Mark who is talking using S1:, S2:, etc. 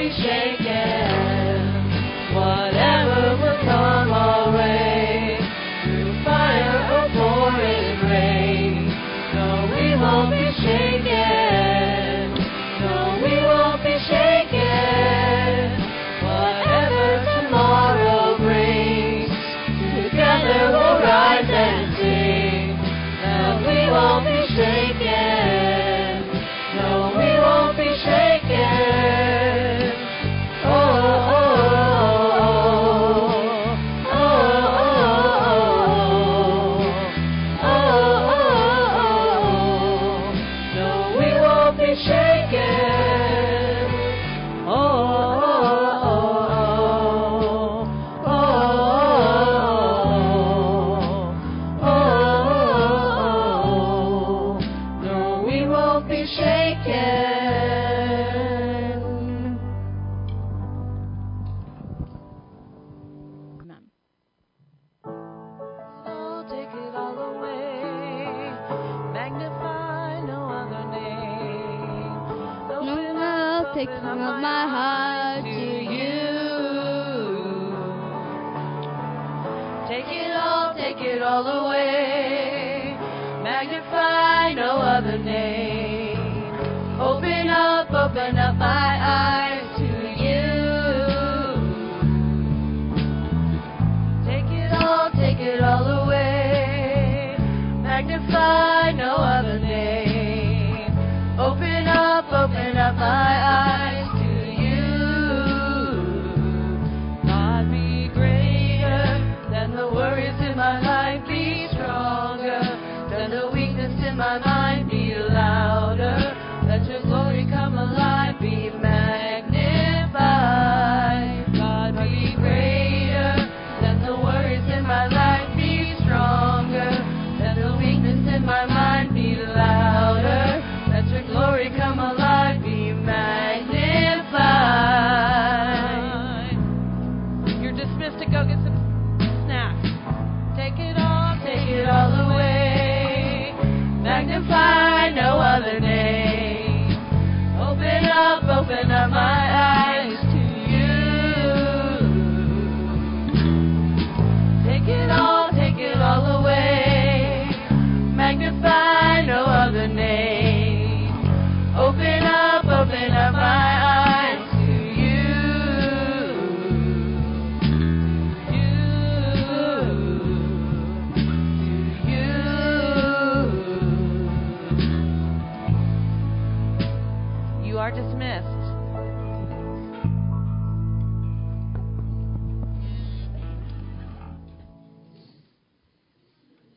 S1: be shaken. Whatever will come our way, through fire or pouring rain. No, we won't be shaken. No, we won't be shaken. Whatever tomorrow brings, together we'll rise and sing. That we won't be shaken. No, we won't be shaken. Oh, oh, oh, oh, oh, no, we won't be shaken. Oh, no, we won't be shaken.
S2: Amen.
S1: Oh, take it all away. Magnify no other name. Open up,
S2: Take
S1: open
S2: some
S1: up
S2: of my heart to you.
S1: Take it all away. Magnify no other name. Open up my eyes.